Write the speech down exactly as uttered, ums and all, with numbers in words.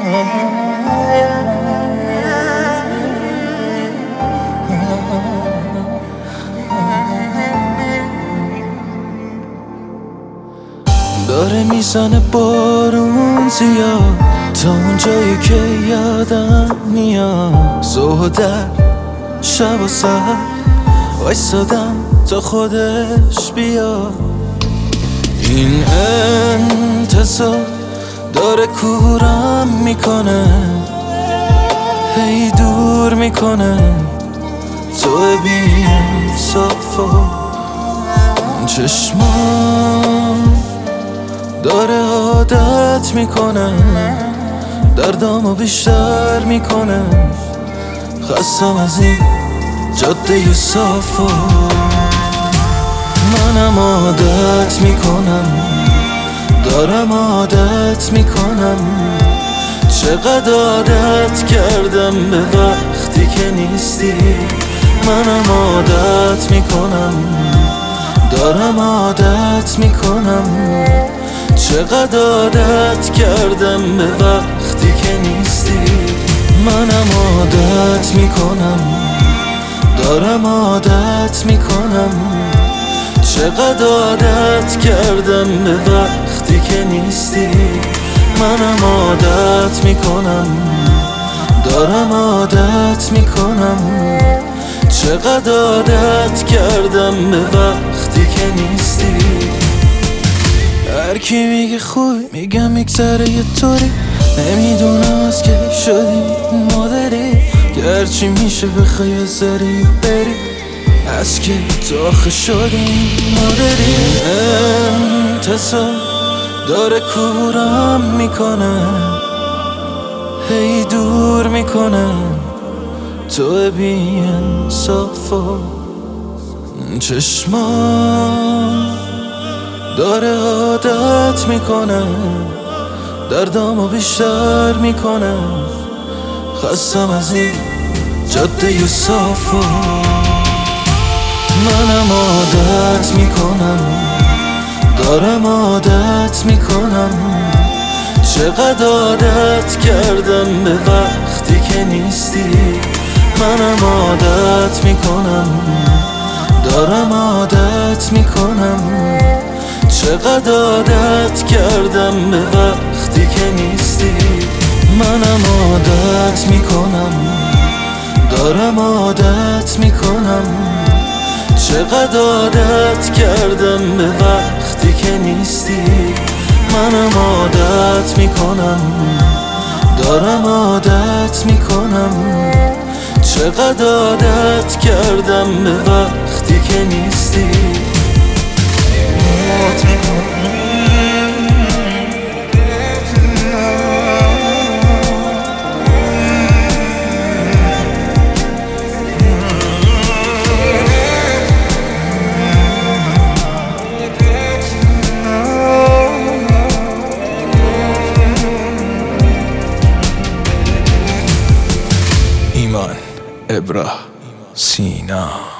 داره میزنه بارون زیاد تا اون جایی که یادم میاد. صبح در شب و سر وایسادم تا خودش بیاد. این انتظار داره کورم میکنه، هی دور میکنه تو بی انصافا. چشمام داره عادت میکنه، دردامو بیشتر میکنه. خستم از این جاده صافا. منم عادت میکنم، دارم عادت میکنم. چقدر عادت کردم به وقتی که نیستی. منم عادت میکنم، دارم عادت میکنم. چقدر عادت کردم به وقتی که نیستی. منم عادت میکنم، دارم عادت میکنم. چقدر عادت کردم به وقتی که نیستی. منم عادت میکنم، دارم عادت میکنم. چقدر عادت کردم به وقتی که نیستی. هر کی میگه خوبی میگم میگذره یه طوری. نمیدونم از که شدی مادری، که هرچی میشه بخوای بذاری بری. از که تو آخه شدی مادری. انتظار داره کورم میکنه، هی دور میکنه تو بی انصافا. چشمام داره عادت میکنه، دردامو بیشتر میکنه. خستم از این جاده صافا. منم عادت میکنم، دارم عادت میکنم. چقدر عادت کردم به وقتی که نیستی. منم عادت میکنم، دارم عادت میکنم. چقدر عادت کردم به وقتی که نیستی. منم عادت میکنم، دارم عادت میکنم. چقدر عادت کردم به وقتی که نیستی. منم عادت میکنم، دارم عادت میکنم. چقدر عادت کردم به وقتی که نیستی. ایمان ابرا سینا.